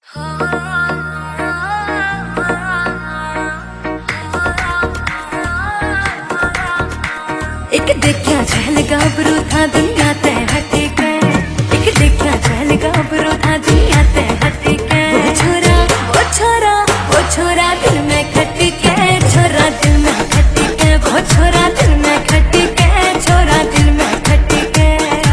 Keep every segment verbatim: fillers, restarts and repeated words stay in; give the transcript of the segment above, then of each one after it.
एक देखा चहल गाभरू था दुनिया ते हटी के, एक देखा चहल गाभरू था दुनिया ते हटी के। वो छोरा वो छोरा वो छोरा दिल में खटी के, छोरा दिल में खटी के, वो छोरा दिल में खटी के, छोरा दिल में खटी के।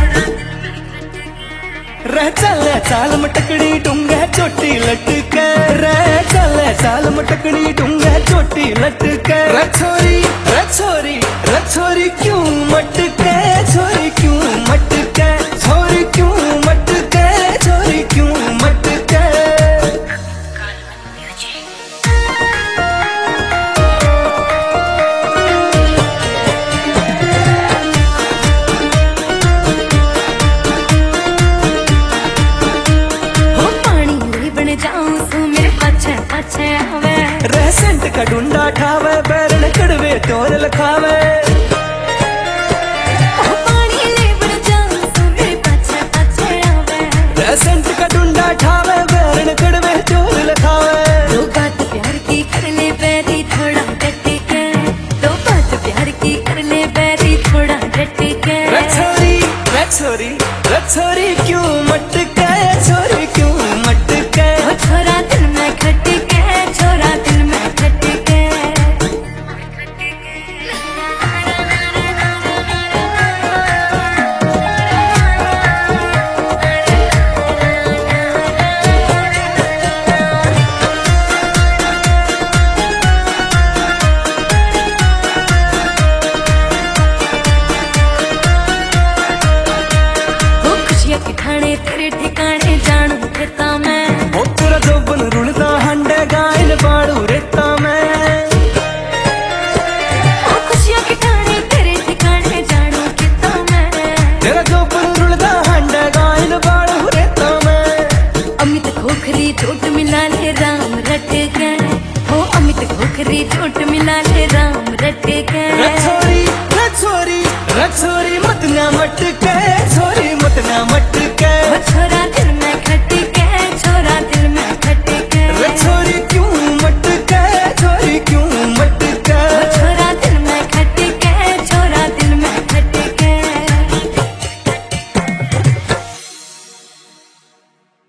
रह चले चाल मटकड़ी डूंगे चोटी लटके, रह चले चाल मटकड़ी डूंगे चोटी लटके। रे छोरी रे छोरी रे छोरी क्यों मटके, छोरी क्यों मटके, छोरी क्यों मटके, छोरी क्यों मटके। हो पानी ले बन जाऊं सो मेरे पाछे पाछे आवे, रह सेंट का डूंडा ठावे बैरन कड़वे तोर लखावे। सेंट का डूंडा ठावे बैरन कड़वे चोर लखावे। दो बात प्यार की कर ले बैरी थोड़ा डटी के, दो बात प्यार की कर ले बैरी थोड़ा डटी के। रे छोरी रे छोरी रे छोरी क्यों मटके।